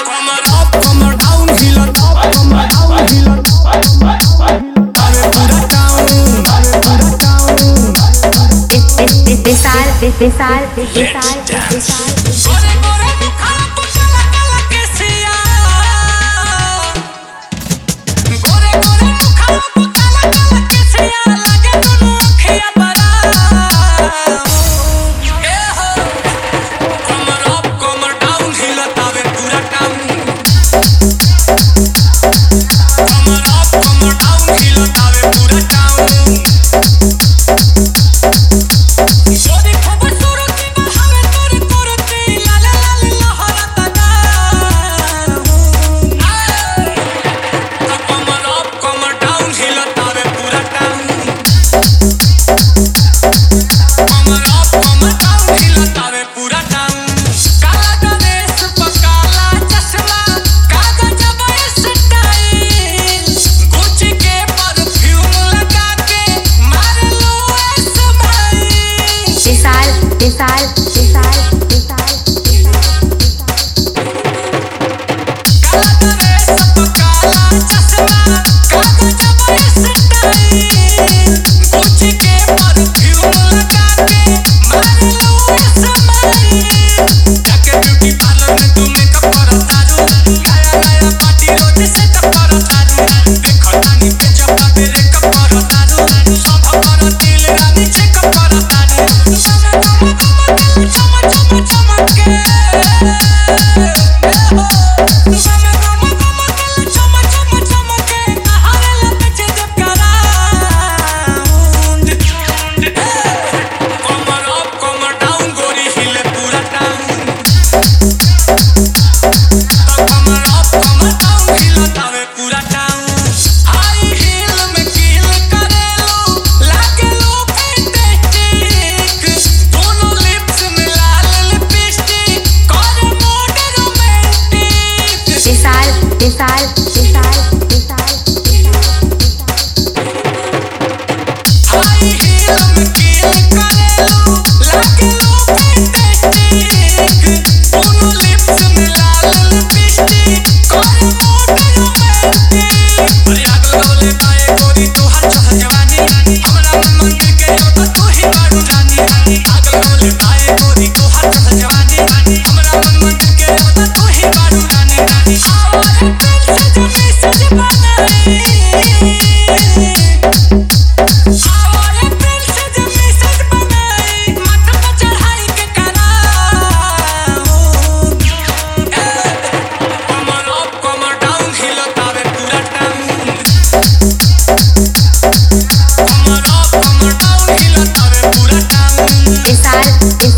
कमर अप कमर डाउन हिलत अप कमर डाउन हिलत अरे पूरा टाउन अरे पूरा टाउन गोरे गोरे मुखड़ा पे काला काला केसिया गोरे गोरे मुखड़ा पे काला काला केसिया लागे दुनु अखिया बड़ा ए हो कमर अप कमर डाउन हिलत आवे पूरा टाउन कमर अप कमर डाउन हिलत आवे पूरा टाउन जोदी खबर सुरू की बहावे तोरे करती लाले लाले लहरता ना कमर अप कमर डाउन हिलत आवे पूरा टाउन कमर अप कमर डाउन हिलत आवे पूरा टाउन काला ड्रेस पे काला चश्मा कागज पे स्टाइल गुच्ची के परफ्यूम लगा के मार लो काला ड्रेस पे काला चश्मा कागज पे स्टाइल गुच्ची के परफ्यूम लगा के मार लो जाके ब्यूटी पार्लर में तू मेकअप करता रू नया नया पार्टी रोज सेटअप करता रू देखो नानी पे जब तेरे कप करता रू सब कर दिल रानी चेकअप करता रू चमके कमर अप कमर डाउन गोरी हिले पूरा टाउन कमर अप कमर डाउन हिलत आवे पूरा टाउन हाई हील में कील करेलो लागेलो फैंटास्टिक दोनों लिप्स में लाल लिपस्टिक करे मूड रोमांटिक हाई हील में कील करेलो लागेलो फैंटास्टिक दोनों लिप्स में लाल लिपस्टिक करे मूड रोमांटिक अरे आग लगौले पाए गोरी तोहार चढ़ जवानी हमरा मन मंदिर के देवता तू ही बारू रानी आग लगौले पाए गोरी तोहार चढ़ जवानी हमरा मन मंदिर के देवता तू ही बारू रानी और दिल से जो मैसेज बनाई आवाज़ दिल से जो मैसेज बनाई मत पे चढ़ाई के कराऊं कमर अप कमर डाउन हिलत आवे पूरा टाउन कमर अप कमर डाउन हिलत आवे पूरा टाउन